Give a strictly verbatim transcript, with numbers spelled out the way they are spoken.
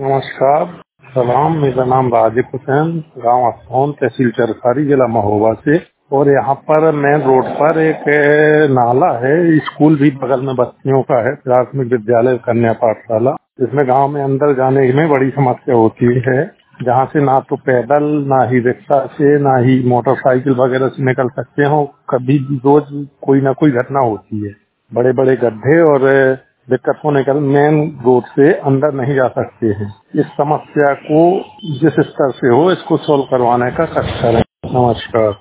नमस्कार। सलाम। मेरा नाम राजिब हुसैन, गांव अस्थौन, तहसील चरखारी, जिला महोबा से। और यहाँ पर मेन रोड पर एक ए, नाला है। स्कूल भी बगल में बस्तियों का है, प्राथमिक विद्यालय कन्या पाठशाला। इसमें गांव में अंदर जाने में बड़ी समस्या होती है, जहाँ से ना तो पैदल, ना ही रिक्शा से, ना ही मोटरसाइकिल वगैरह से निकल सकते हो। कभी भी रोज कोई ना कोई घटना होती है। बड़े बड़े गड्ढे और दिक्कत होने के कारण मेन रोड से अंदर नहीं जा सकते हैं। इस समस्या को जिस स्तर से हो, इसको सोल्व करवाने का कष्ट करें। नमस्कार।